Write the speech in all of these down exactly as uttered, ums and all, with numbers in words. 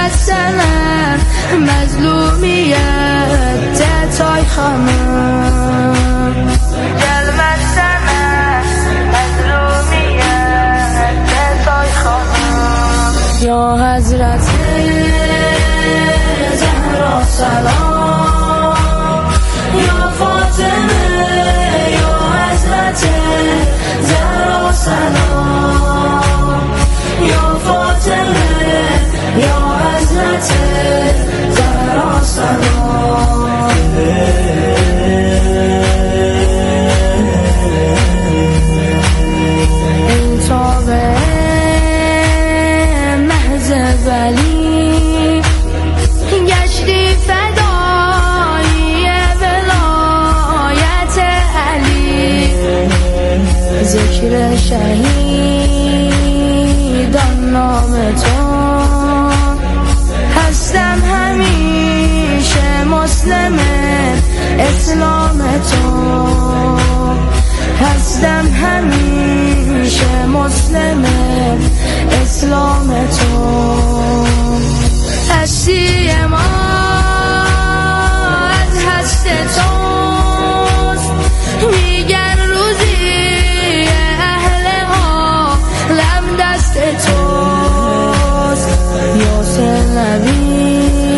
مثلا مظلومیت تای خانم گل مثلا مظلومیت تای خانم یا حضرت زهرا سلام یا فاطمه یا حضرت زهرا سلام یا فاطمه یا حضرت زهرا سلام این تابه محض ولی گشتی فدایی ولایت علی ذکر شهیدان نام تو هستم همیشه مسلم اسلام تو هستم همیشه مسلم اسلام تو هستی ما از هست توست میگن روزی اهل عالم دست توست یاسر نبی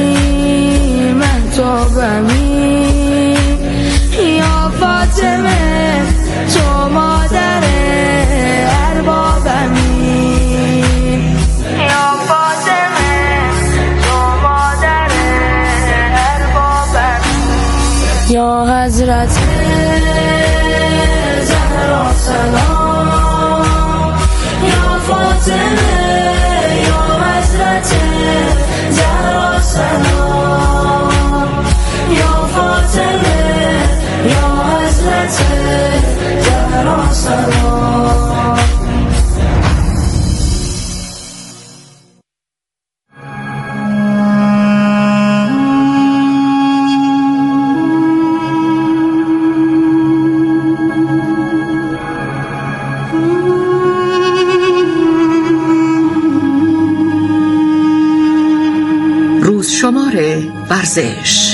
مهتابمی یا فاطمه تو مادر اربابمی یا فاطمه تو مادر اربابمی یا حضرت زهرا سلام یا فاطمه یا حضرت زهرا سلام یا فاطمه یا حضرت زهرا سلام شمار ورزش.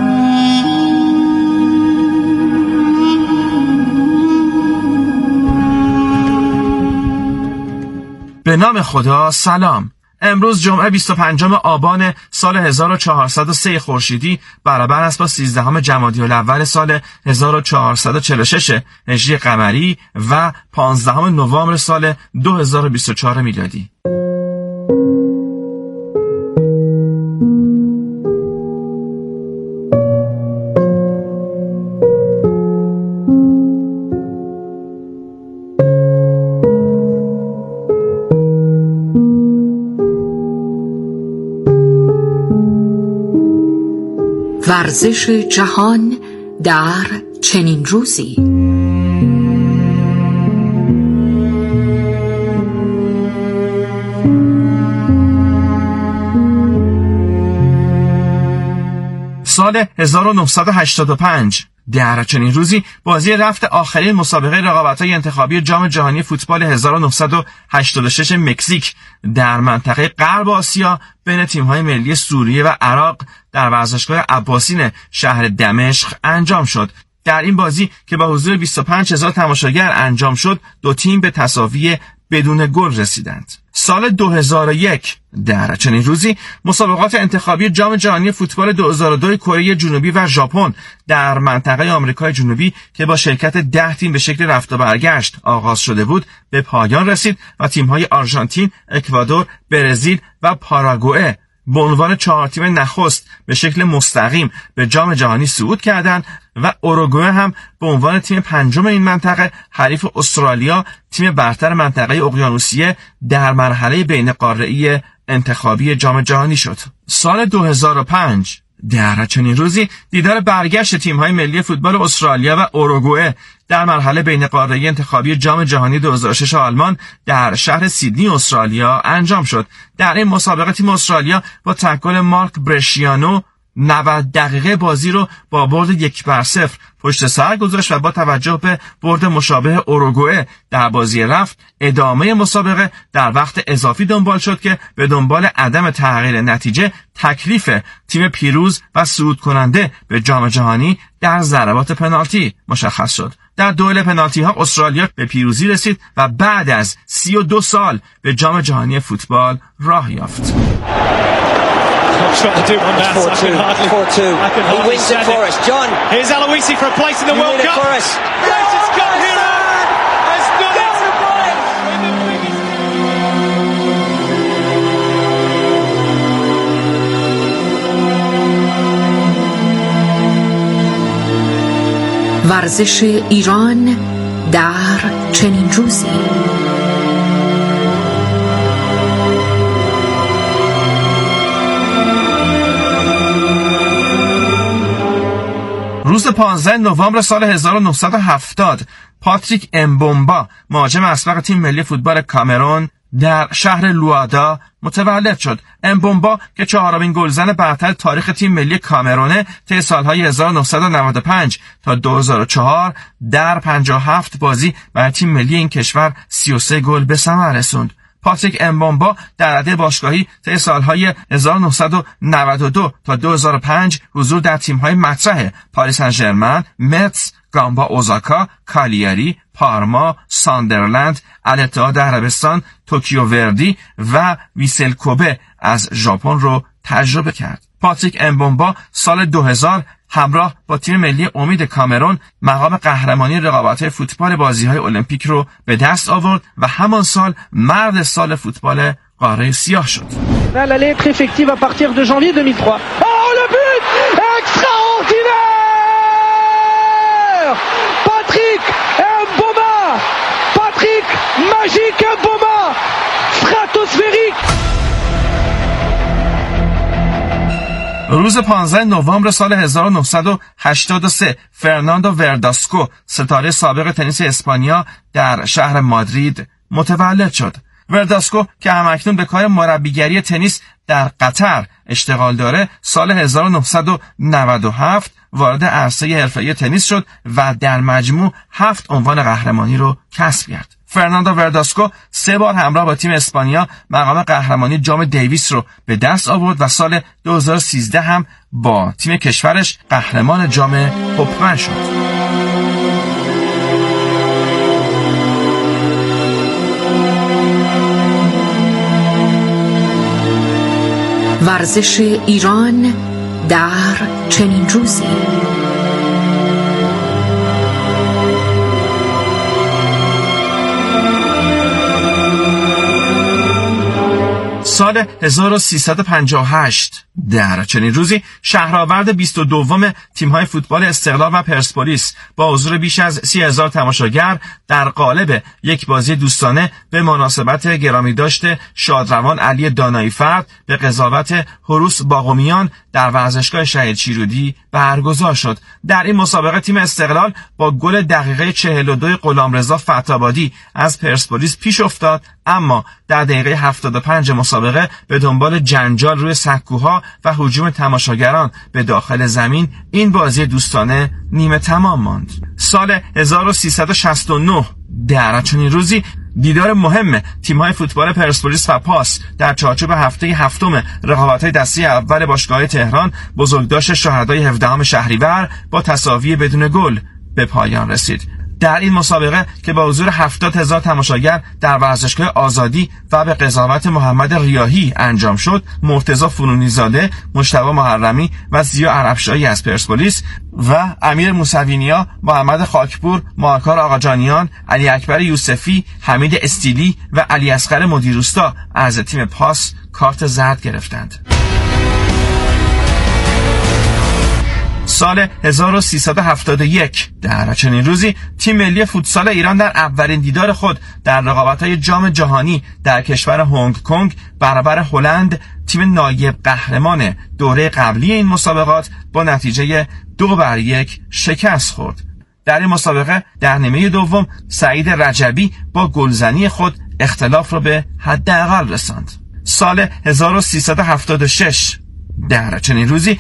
به نام خدا. سلام. امروز جمعه بیست و پنجم آبان سال هزار و چهارصد و سه خورشیدی برابر است با سیزدهم جمادی الاول سال هزار و چهارصد و چهل و شش هجری قمری و پانزدهم نوامبر سال دو هزار و بیست و چهار میلادی. ورزش جهان در چنین روزی. سال هزار و نهصد و هشتاد و پنج در چنین روزی بازی رفت آخرین مسابقه رقابت‌های انتخابی جام جهانی فوتبال هزار و نهصد و هشتاد و شش مکزیک در منطقه غرب آسیا بین تیم‌های ملی سوریه و عراق در ورزشگاه عباسین شهر دمشق انجام شد. در این بازی که با حضور بیست و پنج هزار تماشاگر انجام شد، دو تیم به تساوی بدون گل رسیدند. سال دو هزار و یک در چنین روزی مسابقات انتخابی جام جهانی فوتبال دو هزار و دو کره جنوبی و ژاپن در منطقه آمریکای جنوبی که با شرکت ده تیم به شکل رفت و برگشت آغاز شده بود به پایان رسید و تیم‌های آرژانتین، اکوادور، برزیل و پاراگوئه به عنوان چهار تیم نخست به شکل مستقیم به جام جهانی صعود کردند و اوروگوئه هم به عنوان تیم پنجم این منطقه حریف استرالیا، تیم برتر منطقه اقیانوسیه، در مرحله بین قاره‌ای انتخابی جام جهانی شد. سال دو هزار و پنج در چنین روزی دیدار برگشت تیم‌های ملی فوتبال استرالیا و اوروگوئه در مرحله بین قاره‌ای انتخابی جام جهانی دو هزار و شش آلمان در شهر سیدنی استرالیا انجام شد. در این مسابقه تیم استرالیا با تکل مارک برشیانو نود دقیقه بازی رو با برد یک بر صفر پشت سر گذاشت و با توجه به برد مشابه اوروگوئه در بازی رفت ادامه مسابقه در وقت اضافی دنبال شد که به دنبال عدم تغییر نتیجه تکلیف تیم پیروز و صعود کننده به جام جهانی در ضربات پنالتی مشخص شد. در دوئل پنالتی ها استرالیا به پیروزی رسید و بعد از سی و دو سال به جام جهانی فوتبال راه یافت. I'm trying to do one now. four two. four two. He wins it for us. John. Here's Aloisi for a place in the World Cup. For us. Yes, it's got here. Has done it. ورزش ایران در چنین روزی. روز پانزده نوامبر سال هزار و نهصد و هفتاد پاتریک امبومبا مهاجم اسبق تیم ملی فوتبال کامرون در شهر لوادا متولد شد. امبومبا که چهارمین گلزن برتر تاریخ تیم ملی کامرونه طی سالهای هزار و نهصد و نود و پنج تا دو هزار و چهار در پنجاه و هفت بازی برای تیم ملی این کشور سی و سه گل به ثمر رسوند. پاتریک امبومبا در رده باشگاهی طی سالهای هزار و نهصد و نود و دو تا دو هزار و پنج حضور در تیم‌های مطرح پاریس سن ژرمن، متس، گامبا اوزاکا، کالیاری، پارما، ساندرلند، الاتحاد عربستان، توکیو وردی و ویسل کوبه از ژاپن رو تجربه کرد. پاتریک امبومبا سال دو هزار همراه با تیم ملی امید کامرون مقام قهرمانی رقابت‌های فوتبال بازی‌های المپیک رو به دست آورد و همان سال مرد سال فوتبال قاره سیاه شد. Elle allait être effective à partir de janvier deux mille trois. Oh le but extraordinaire! Patrick Mboma! Patrick Magique Mboma! Stratosphérique! روز پانزده نوامبر سال هزار و نهصد و هشتاد و سه فرناندو ورداسکو ستاره سابق تنیس اسپانیا در شهر مادرید متولد شد. ورداسکو که همکنون به کار مربیگری تنیس در قطر اشتغال داره سال هزار و نهصد و نود و هفت وارد عرصه حرفه‌ای تنیس شد و در مجموع هفت عنوان قهرمانی رو کسب کرد. فرناندو ورداسکو سه بار همراه با تیم اسپانیا مقام قهرمانی جام دیویس رو به دست آورد و سال دو هزار و سیزده هم با تیم کشورش قهرمان جام هوپمن شد. ورزش ایران در چنین روزی. سال هزار و سیصد و پنجاه و هشت در چنین روزی شهرآورد بیست و دوم تیم‌های فوتبال استقلال و پرسپولیس با حضور بیش از سی هزار تماشاگر در قالب یک بازی دوستانه به مناسبت گرامی داشته شادروان علی دانایی فرد به قضاوت هروس باقومیان در ورزشگاه شهید شیرودی برگزار شد. در این مسابقه تیم استقلال با گل دقیقه چهل و دو غلامرضا فتح‌آبادی از پرسپولیس پیش افتاد، اما در دقیقه هفتاد و پنج مسابقه به دنبال جنجال روی سکوها و هجوم تماشاگران به داخل زمین این بازی دوستانه نیمه تمام ماند. سال هزار و سیصد و شصت و نه در چنین روزی دیدار مهم تیم‌های فوتبال پرسپولیس و پاس در چارچوب هفته هفتم رقابت‌های دسته اول باشگاه تهران بزرگداشت شهدای هفدهم شهریور با تساوی بدون گل به پایان رسید. در این مسابقه که با حضور هفتاد هزار تماشاگر در ورزشگاه آزادی و به قضاوت محمد ریاحی انجام شد، مرتضی فنونی‌زاده، مجتبی محرمی و زیا عربشاهی از پرسپولیس و امیر موسوی‌نیا، محمد خاکپور، مارکار آقاجانیان، علی اکبر یوسفی، حمید استیلی و علی اصغر مدیروستا از تیم پاس کارت زرد گرفتند. سال هزار و سیصد و هفتاد و یک در چنین روزی تیم ملی فوتسال ایران در اولین دیدار خود در رقابت‌های جام جهانی در کشور هنگ کنگ برابر هلند تیم نایب قهرمان دوره قبلی این مسابقات با نتیجه دو بر یک شکست خورد. در این مسابقه در نیمه دوم سعید رجبی با گلزنی خود اختلاف را به حداقل رساند. سال هزار و سیصد و هفتاد و شش در چنین روزی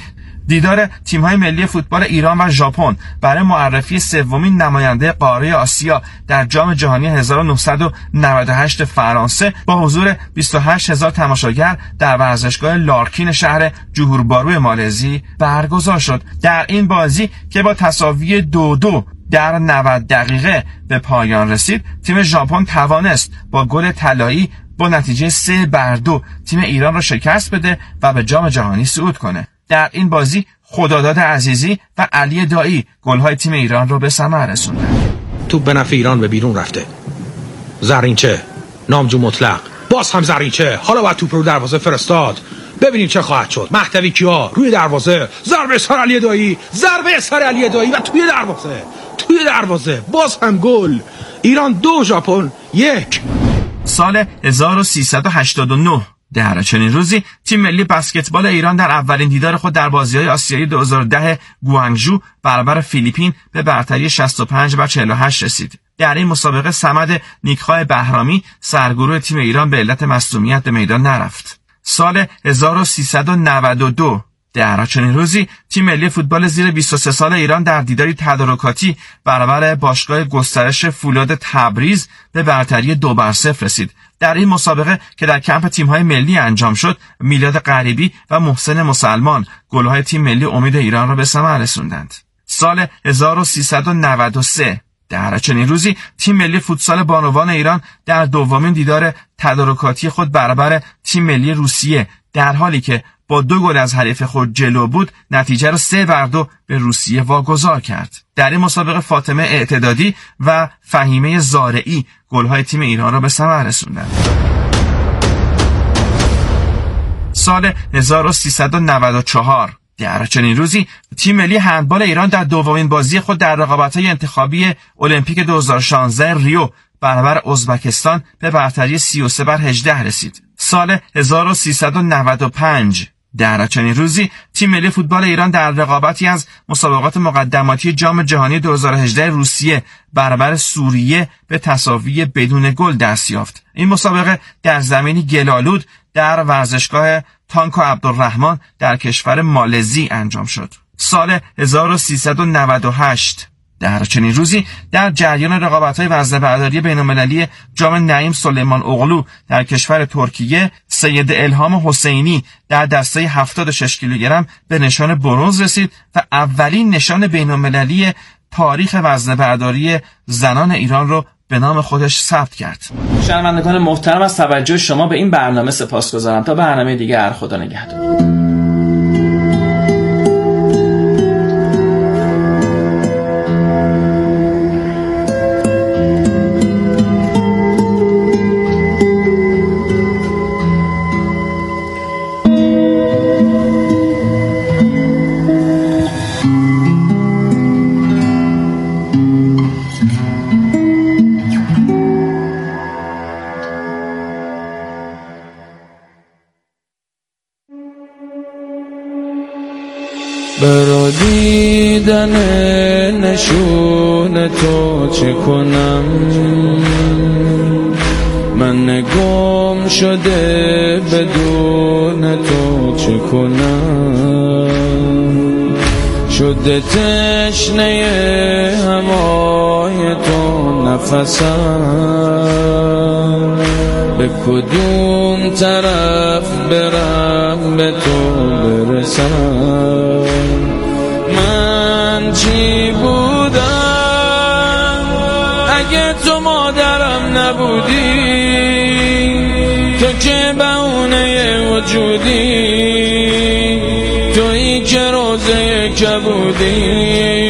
دیدار تیم‌های ملی فوتبال ایران و ژاپن برای معرفی سومین نماینده قاره آسیا در جام جهانی هزار و نهصد و نود و هشت فرانسه با حضور بیست و هشت هزار تماشاگر در ورزشگاه لارکین شهر جوهوربارو مالزی برگزار شد. در این بازی که با تساوی دو دو در نود دقیقه به پایان رسید، تیم ژاپن توانست با گل طلایی با نتیجه سه بر دو تیم ایران را شکست بده و به جام جهانی صعود کنه. در این بازی خداداد عزیزی و علی دایی گل‌های تیم ایران رو به ثمر رسوندن. توپ به نفع ایران به بیرون رفته. زرینچه نامجو مطلق، باز هم زرینچه، حالا باید توپ رو دروازه فرستاد. ببینیم چه خواهد شد. مهدوی کیا روی دروازه، ضربه سر علی دایی، ضربه سر علی دایی و توی دروازه، توی دروازه باز هم گل. ایران دو، ژاپن یک. سال هزار و سیصد و هشتاد و نه در چنین روزی تیم ملی بسکتبال ایران در اولین دیدار خود در بازی‌های آسیایی دو هزار و ده گوانگژو برابر فیلیپین به برتری شصت و پنج بر چهل و هشت رسید. در این مسابقه صمد نیک‌خواه بهرامی سرگروه تیم ایران به علت مصدومیت به میدان نرفت. سال هزار و سیصد و نود و دو در چنین روزی تیم ملی فوتبال زیر بیست و سه سال ایران در دیداری تدارکاتی برابر باشگاه گسترش فولاد تبریز به برتری دو بر صفر رسید. در این مسابقه که در کمپ تیم‌های ملی انجام شد، میلاد غریبی و محسن مسلمان گل‌های تیم ملی امید ایران را به ثمر رسوندند. سال هزار و سیصد و نود و سه در چنین روزی تیم ملی فوتسال بانوان ایران در دومین دیدار تدارکاتی خود برابر تیم ملی روسیه در حالی که با دو گل از حریف خود جلو بود، نتیجه را سه بر دو به روسیه واگذار کرد. در این مسابقه فاطمه اعتدادی و فهیمه زارعی گل‌های تیم ایران را به ثمر رسوندند. سال هزار و سیصد و نود و چهار در چنین روزی تیم ملی هندبال ایران در دومین بازی خود در رقابت‌های انتخابی المپیک دو هزار و شانزده ریو برابر ازبکستان به برتری سی و سه بر هجده رسید. سال هزار و سیصد و نود و پنج در چنین روزی تیم ملی فوتبال ایران در رقابتی از مسابقات مقدماتی جام جهانی دو هزار و هجده روسیه برابر سوریه به تساوی بدون گل دست یافت. این مسابقه در زمینی گل‌آلود در ورزشگاه تانکو عبدالرحمن در کشور مالزی انجام شد. سال هزار و سیصد و نود و هشت در چنین روزی در جریان رقابت‌های وزنه‌برداری بین‌المللی جام نعیم سلیمان اغلو در کشور ترکیه، سید الهام حسینی در دسته هفتاد و شش کیلوگرم به نشان برنز رسید و اولین نشان بین‌المللی تاریخ وزنه‌برداری زنان ایران رو به نام خودش ثبت کرد. شنوندگان محترم، از توجه شما به این برنامه سپاسگزارم. تا برنامه دیگر، خدا نگهدار. برا دیدن نشون تو چه کنم، من گم شده بدون تو چه کنم، شده تشنه هوای تو نفسم، به کدوم طرف برم به تو برسم، من چی بودم اگه تو مادرم نبودی، تو که بهونه وجودی، تویی که روزه کبودی،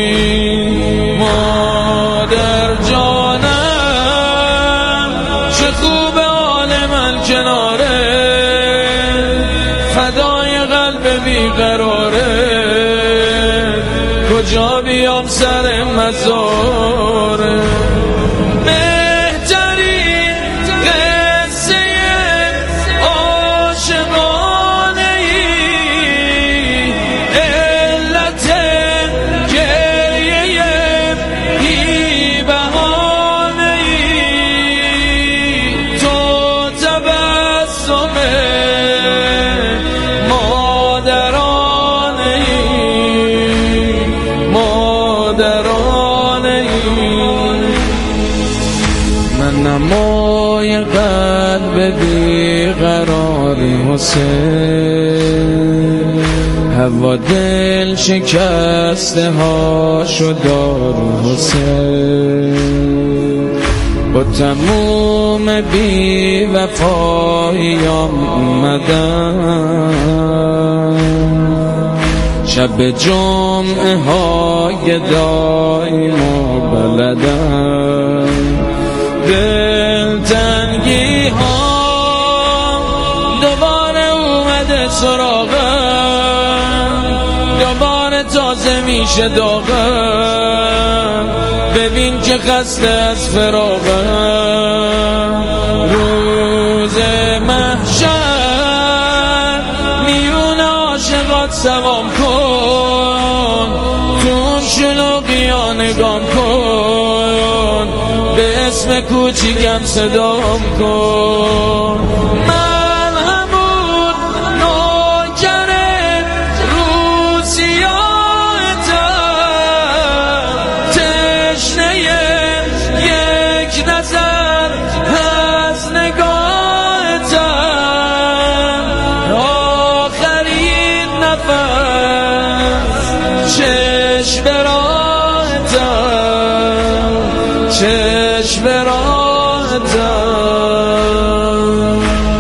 مادر جانم چه خوب حال من کناره، فدای قلب بیقراره، کجا بیام سر مزاره، بهترین قصه عاشقانه ای، علت گریه بی بهانه ای، تو تبسم مادرانه ای. قلب بیقرار حسین، هوا دل شکسته ها شدار حسین، با تموم بی وفاییام اومدم، شب جمعه های دایم و بلدم، دلتنگی ها دوباره اومده سراغم، دوباره تازه میشه داغم، ببین که خسته از فراغم، روز محشر میون عاشقات سوام کن، تون شلوغیا نگام کن، به اسم کوچیکم صدام کن، من همون نوکر روسیاهتم، تشنه یک نظر از نگاهتم، آخرین نفس چشم راهتم، چشم راهتم.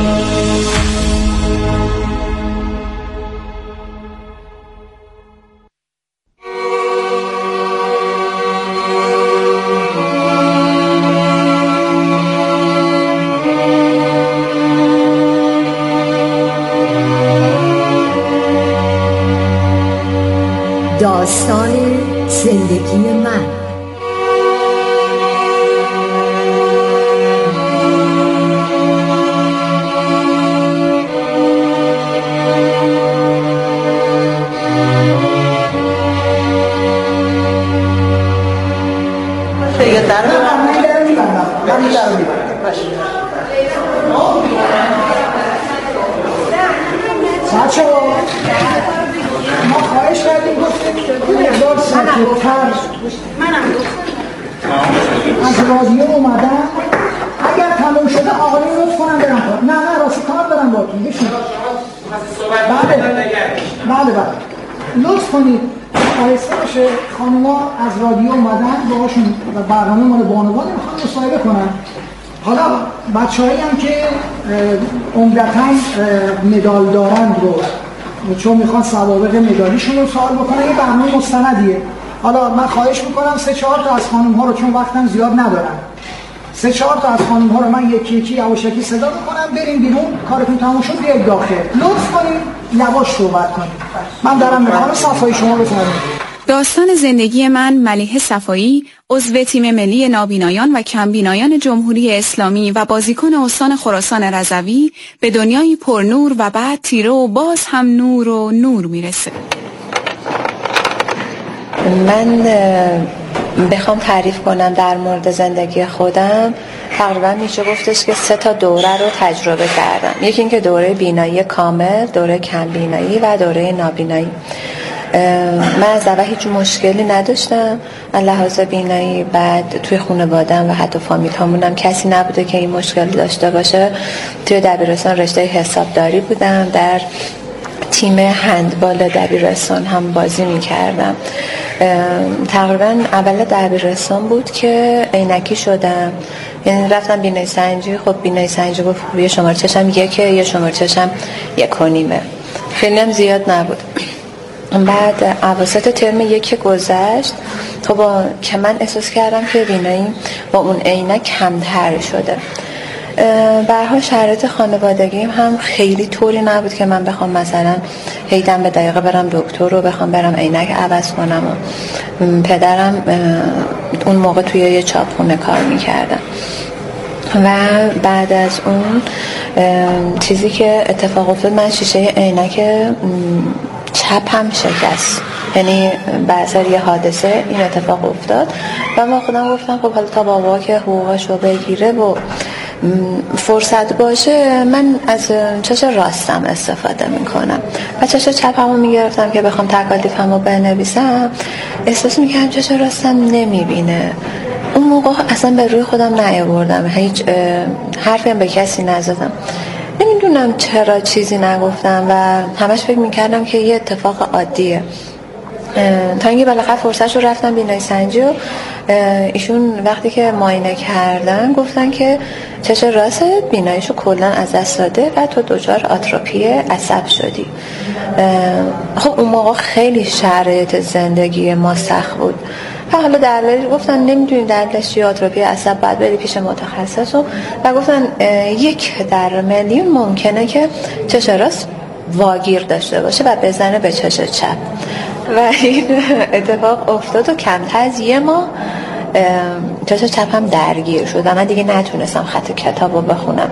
داستان زندگی من. بچه ما خواهش کردیم گفتیم مقدار سکت‌تر از رادیو اومدن، اگر تموم شده آقایون لطف کنن برن کار. نه نه راستی کار برن باید بشین. بله بله بله لطف کنید آهسته بشه. خانوما از رادیو اومدن باهاشون و برنامه مال بانوان میخوان مصاحبه کنن. حالا بچه‌هایی هم که عمدتاً مدال دارند رو چون میخوان سوابق مدالیشون رو سوال بکنن، یه برنامه مستندیه. حالا من خواهش میکنم سه چهار تا از خانم ها رو، چون وقتم زیاد ندارم، سه چهار تا از خانم ها رو من یکی یکی یواشکی صدا میکنم، بریم بیرون، کارتون تموم شد بیاید داخل. لطف کنید یواش صحبت کنید. من دارم میخوام صفای شما بفرمایید. داستان زندگی من ملیحه صفایی، عضو تیم ملی نابینایان و کمبینایان جمهوری اسلامی و بازیکن استان خراسان رضوی، به دنیایی پر نور و بعد تیره و باز هم نور و نور میرسه. من بخوام تعریف کنم در مورد زندگی خودم، تقریبا میشه گفتش که سه تا دوره رو تجربه کردم. یکی اینکه دوره بینایی کامل، دوره کم بینایی و دوره نابینایی. من از اول هیچ مشکلی نداشتم از لحاظ بینایی. بعد توی خانواده‌ام و حتی فامیل هامونم کسی نبوده که این مشکل داشته باشه. توی دبیرستان رشته حسابداری بودم، در تیم هندبال دبیرستان هم بازی می‌کردم. تقریبا اول دبیرستان بود که عینکی شدم، یعنی رفتم بینایی سنجی. خب بینایی سنجی گفت یه شماره چشم یکه، یه شماره چشم یک و نیمه، خیلی هم زیاد نبود. بعد اواسط ترم یک گذشت، خب که من احساس کردم که بینایی با اون عینک کمتر شده. به هر حال شرایط خانوادگیم هم خیلی طوری نبود که من بخوام مثلا هیدم به دقیقه برم دکتر رو بخوام برم عینک عوض کنم. و پدرم اون موقع توی یه چاپخونه کار میکردم و بعد از اون چیزی که اتفاق افتاد، من شیشه عینک چپ هم شکست. یعنی بعد یه حادثه این اتفاق افتاد و ما خودم گفتم خب حالا تا بابا که حقوقشو بگیره و فرصت باشه من از چش راستم استفاده میکنم و چش چپمو میگرفتم که بخوام تکالیفمو بنویسم. احساس میکردم چش راستم نمیبینه. اون اون موقع اصلا به روی خودم نیاوردم، هیچ حرفی هم به کسی نزدم. نمیدونم چرا چیزی نگفتم و همش فکر میکردم که یه اتفاق عادیه، تا اینکه بالاخره فرصتشو رفتم بینایی سنجی و ایشون وقتی که معاینه کردن گفتن که چشم راست بیناییشو کلا از دست داده و تو دچار آتروپی عصب شدی. خب اون موقع خیلی شرایط زندگی ما سخت بود و حالا دلیل گفتن نمیدونیم دلیلش چیه، آتروپی عصب باید بری پیش متخصص و, و گفتن یک در میلیون ممکنه که چشم راست واگیر داشته باشه و بزنه به چشم چپ و این اتفاق افتاد و کمتر از یه ماه چشم چپ هم درگیر شد و من دیگه نتونستم خط کتاب رو بخونم.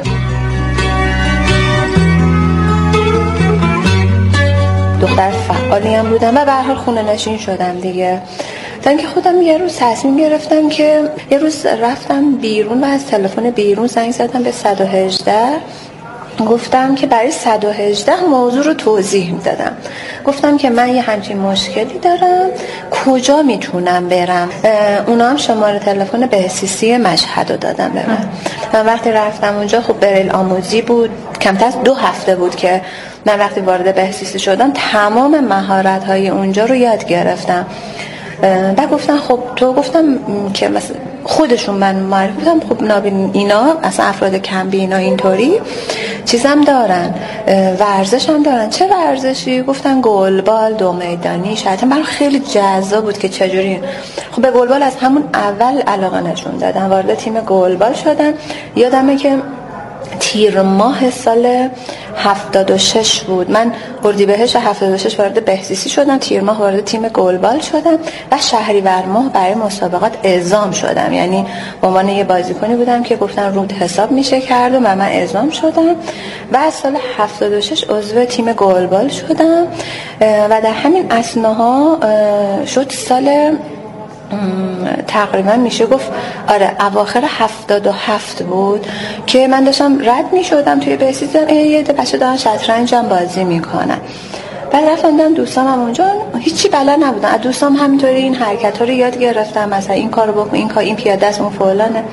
دختر فعالی هم بودم و به هر حال خونه نشین شدم دیگه. تا اینکه خودم یه روز تصمیم گرفتم که یه روز رفتم بیرون و از تلفن بیرون زنگ زدم به صد و هجده، گفتم که برای صد و هجده موضوع رو توضیح میدادم. گفتم که من یه همچین مشکلی دارم، کجا میتونم برم. اونا هم شماره تلفن بهسیسی مشهد رو دادم به من. من وقتی رفتم اونجا خب بریل آموزی بود، کمتر از دو هفته بود که من وقتی وارد بهسیسی شدم تمام مهارت های اونجا رو یاد گرفتم. بعد گفتن خب تو، گفتم که مثلا خودشون من معرفی بودم خب نابین اینا اصلا افراد کم بینا اینطوری چیزم دارن، ورزش هم دارن. چه ورزشی؟ گفتن گلبال، دو میدانی. شاید من خیلی جذاب بود که چجوری. خب به گلبال از همون اول علاقه نشون دادم، وارد تیم گلبال شدم. یادمه که تیر ماه سال هفتاد و شش بود، من اردیبهشت هفتاد و شش وارد بهسیسی شدم، تیر ماه وارد تیم گلبال شدم و شهریور ماه برای مسابقات اعزام شدم. یعنی به عنوان یه بازیکنی بودم که گفتن رود حساب میشه کرد و من اعزام شدم و از سال هفتاد و شش عضو تیم گلبال شدم و در همین اثناها شد سال تقریبا میشه گفت آره اواخر هفتاد و هفت بود که من داشتم رد میشدم توی بهسیسی، یه ده بچه دارن شطرنج هم بازی میکنن. بعد رفتم دیدم دوستام هم اونجا هیچی بلد نبودن، از دوستام همینطوری این حرکت ها رو یاد گرفتم، مثلا این کارو بکن، این کار، این پیاده است، اون فلانه.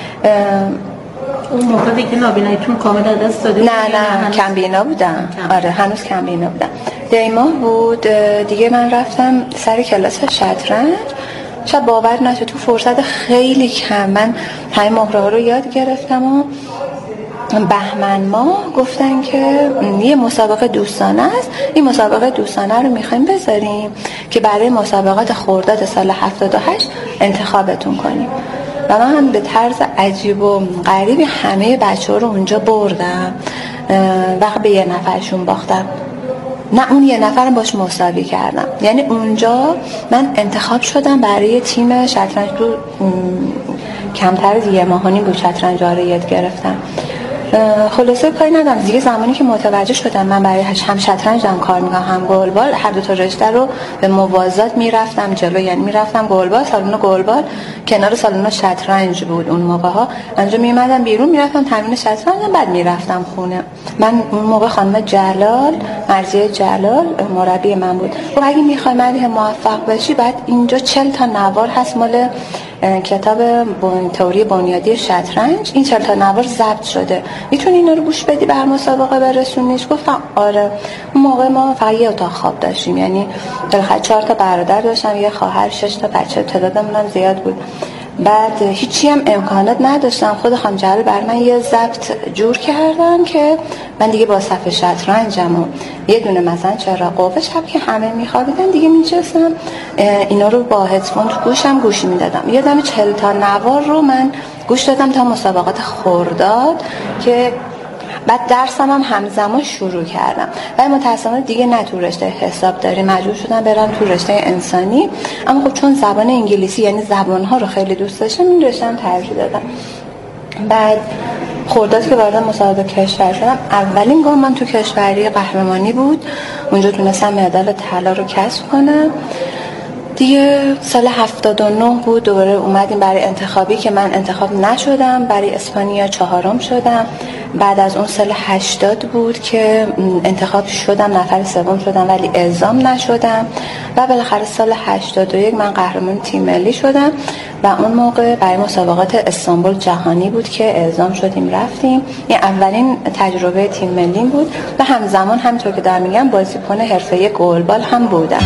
اون موقع دیگه نابیناییتون کامل از دست داده؟ نه نه کم بینا بودم. آره هنوز کم بینا بودم. دیماه بود دیگه. من رفتم سر کلاس شطرنج، شاید باور نشه تو فرصت خیلی کم من همه مهره ها رو یاد گرفتم و بهمن ماه گفتن که یه مسابقه دوستانه است، این مسابقه دوستانه رو میخوایم بذاریم که برای مسابقات خرداد سال هفتاد و هشت انتخابتون کنیم. و من هم به طرز عجیب و غریبی همه بچه ها رو اونجا بردم و به یه نفرشون باختم. نه اون یه نفرم باش مساوی کردم. یعنی اونجا من انتخاب شدم برای تیم شطرنج. تو کمتر از یه ماهانی بود شطرنج رو یاد گرفتم. خلاصه کاری ندارم دیگه. زمانی که متوجه شدم من برای هم شطرنج هم کار میکنم هم گلبال، هر دو تا رشته رو به موازات میرفتم جلو. یعنی میرفتم گلبال، سالن گلبال کنار سالن شطرنج بود اون موقع ها. اونجا میومدم بیرون میرفتم تمرین شطرنج، بعد میرفتم خونه. من اون موقع خانم جلال، مرضیه جلال مربی من بود. و اگه میخوای ملیحه موفق بشی بعد اینجا چهل تا نوار هست مال کتاب تئوری بنیادی شطرنج، این چهل تا نوار ضبط شده، میتونی اینا رو گوش بدی بر مسابقه برسونیش. گفتم آره. اون موقع ما فقط یه اتاق خواب داشتیم، یعنی بالاخره چهار تا برادر داشتم، یه خواهر، شش تا بچه، تعدادمون هم زیاد بود. بعد هیچی هم امکانات نداشتم. خود خانم جلال بر من یه ضبط جور کردن که من دیگه با صف شطرنجم و یه دونه مثلا چراغ قوه شب که همه میخوابیدن دیگه میچستم اینا رو با هدفون تو گوشم گوش میدادم. یادم چهل تا نوار رو من گوش دادم تا مسابقات خرداد که بعد درسم هم همزمان شروع کردم. ولی متأسفانه دیگه نه تو رشته حساب داری، مجبور شدم برم تو رشته انسانی. اما خب چون زبان انگلیسی یعنی زبان‌ها رو خیلی دوست داشتم این رشته هم ترجیح دادم. بعد خرداد که وارد مسابقه کشور شدم، اولین گام من تو کشوری قهرمانی بود. اونجا تونستم مدال طلا رو کسب کنم. دیگه سال هفتاد و نه بود، دوباره اومدیم برای انتخابی که من انتخاب نشدم، برای اسپانیا چهارم شدم. بعد از اون سال هشتاد بود که انتخاب شدم، نفر سوم شدم ولی اعزام نشدم و بالاخره سال هشتاد و یک من قهرمان تیم ملی شدم و اون موقع برای مسابقات استانبول جهانی بود که اعزام شدیم رفتیم. این اولین تجربه تیم ملی بود و همزمان همینطور که دارم میگم بازیکن حرفه‌ای گلبال هم بودم.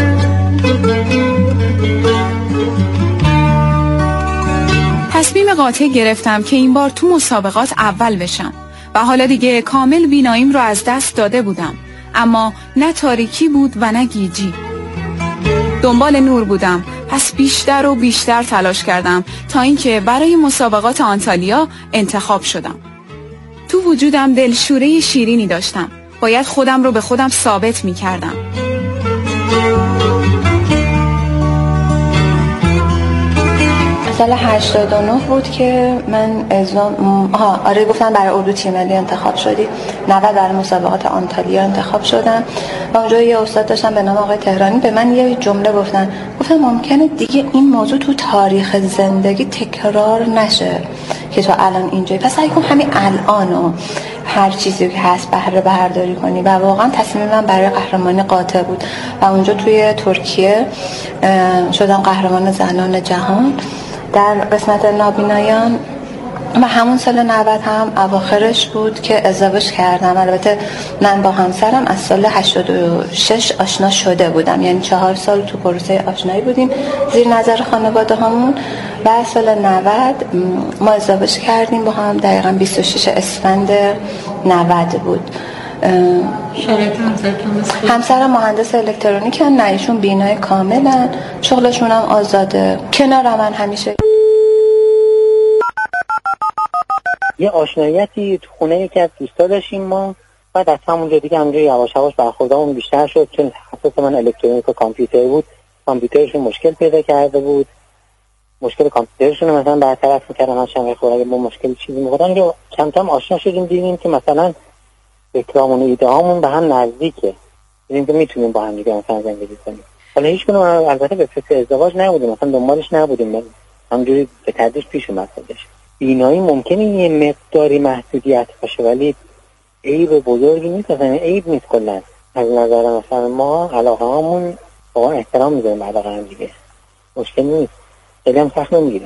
تصمیم قاطع گرفتم که این بار تو مسابقات اول بشم و حالا دیگه کامل بیناییم رو از دست داده بودم، اما نه تاریکی بود و نه گیجی. دنبال نور بودم، پس بیشتر و بیشتر تلاش کردم تا اینکه برای مسابقات آنتالیا انتخاب شدم. تو وجودم دلشوره شیرینی داشتم، باید خودم رو به خودم ثابت می کردم. سال هشتاد و نه بود که من اعزام آها آره گفتن برای اردو تیم ملی انتخاب شدی. نود برای مسابقات آنتالیا انتخاب شدم و اونجا یه استاد داشتم به نام آقای تهرانی، به من یه جمله گفتن گفتن ممکنه دیگه این موضوع تو تاریخ زندگی تکرار نشه که تو الان اینجایی، پس سعی کن همین الانو هر چیزی که هست بهره برداری کنی. و واقعا تصمیم من برای قهرمانی قاطع بود و اونجا توی ترکیه شدم قهرمان زنان جهان در قسمت نابینایان و همون سال نود هم اواخرش بود که ازدواج کردم. البته من با همسرم از سال هشتاد و شش آشنا شده بودم، یعنی چهار سال تو پروسه آشنایی بودیم زیر نظر خانواده همون و سال نود ما ازدواج کردیم با هم. دقیقا بیست و شش اسفند نود بود. همسرم مهندس الکترونیکن، نه ایشون بینای کاملن، شغلشون هم آزاده، کنار من همیشه. یه آشناییتی تو خونه یکی از دوستا داشتیم ما، بعد از همونجا دیگه همونجا یواش یواش برخوردمون بیشتر شد، چون تخصص من الکترونیک و کامپیوتر بود. کامپیوترشون مشکل پیدا کرده بود، مشکل کامپیوترشون رو مثلا برطرف می‌کردم، من چند خورده با مشکل چیزی می‌خوردم که کم کم آشنا شدیم، دیدیم که مثلا فکرامون و ایده هامون به هم نزدیکه، دیدیم که میتونیم با هم دیگه مثلا زندگی کنیم. حالا هیچ کنون البته به فکر ازدواج نبودیم، مثلا دنبالش نبودیم، همجوری به تدریج پیش اومد خودش. بینایی ممکنه یه مقداری محدودیت باشه ولی عیب بزرگی نیست، مثلا عیب نیست کلا. از نظر مثلا ما علاقه هامون با احترام میذاریم علاقه هم دیگه، مشکل نیست، خیلی هم سخت نمیگیریم.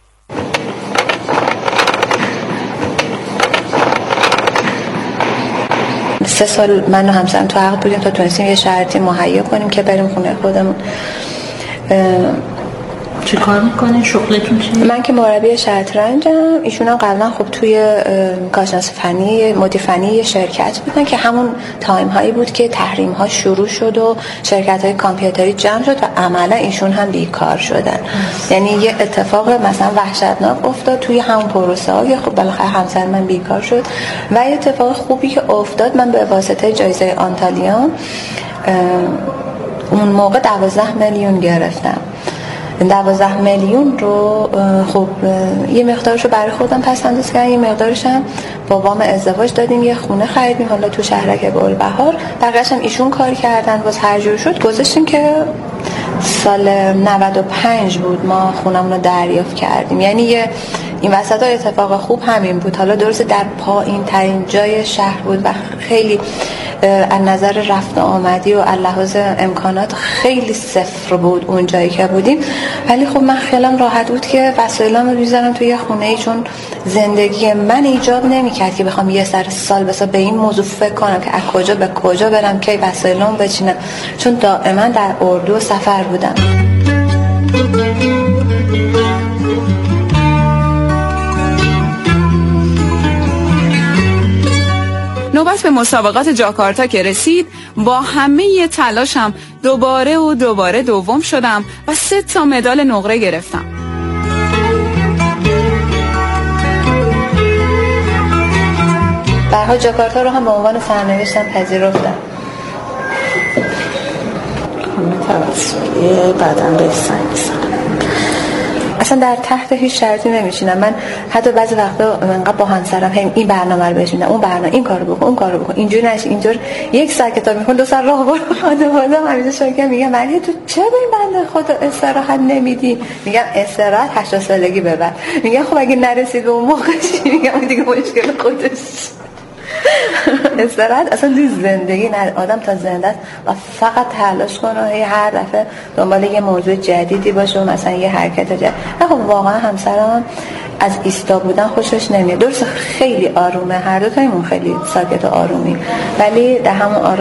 سه سال من و همسرم تو عقد بودیم تا تونستیم یه شرطی مهیا کنیم که بریم خونه خودمون. چی کار میکنه؟ شغلتون چیه؟ من که مربی شطرنجم، ایشون هم قبلا خب توی کارشناس فنی مدیر فنی یه شرکت بودن که همون تایم هایی بود که تحریم ها شروع شد و شرکت های کامپیوتری جمع شد و عملا ایشون هم بیکار شدن. یعنی یه اتفاق مثلا وحشتناک افتاد توی همون پروسه ها که خب بالاخره همسر من بیکار شد و یه اتفاق خوبی که افتاد، من به واسطه جایزه آنتالیا اون موقع دوازده میلیون گرفتم. دوازده میلیون رو خب یه مقدارشو برای خودم پس انداز کردم، یه مقدارش هم بابام ازدواج دادیم، یه خونه خریدیم حالا تو شهرک گلبهار، بقیه‌اش هم ایشون کار کردن، باز هر جور شد گذاشتیم که سال نود و پنج بود ما خونمون رو دریافت کردیم. یعنی یه این وسط ها اتفاق خوب همین بود. حالا درست در پایین ترین جای شهر بود و خیلی از نظر رفت آمدی و لحاظ امکانات خیلی صفر بود اون جایی که بودیم، ولی خب من خیالم راحت بود که وسایلامو میذارم توی یه خونه ای، چون زندگی من ایجاب نمیکرد که بخوام یه سر سال بسا به این موضوع فکر کنم که از کجا به کجا برم که وسایلامو بچینم، چون دائما در اردو سفر بودم. نوبت به مسابقات جاکارتا که رسید، با همه تلاشم دوباره و دوباره دوم شدم و سه تا مدال نقره گرفتم. برها جاکارتا رو هم به عنوان سرنوشتم پذیرفتم. همه توسطی بدن به سنگ اصلا در تحت هیچ شرطی نمیشینم. من حتی بعضی وقتا انقدر با همسرم هم این برنامه رو بشینم، اون برنامه این کارو بکن، اون کارو بکن، اینجوری نشه، اینجور یک ساعت کتاب میخون، دو ساعت راه برو. خانواده‌ام همیشه شاگرد میگم ولی تو چرا این بنده خدا استراحت نمیدی؟ میگم استراحت هشتاد سالگی ببر. میگم خب اگه نرسید به اون موقع چی؟ میگم دیگه مشکل خودش. استراحت اصلا توی زندگی نه، آدم تا زنده است و فقط تلاش کنه هی هر دفعه دنبال یه موضوع جدیدی باشه و مثلا یه حرکت جدید. خب واقعا همسرم از ایستا بودن خوشش نمیاد. درسته خیلی آرومه، هر دو تایمون خیلی ساکت و آرومی، ولی در همون آروم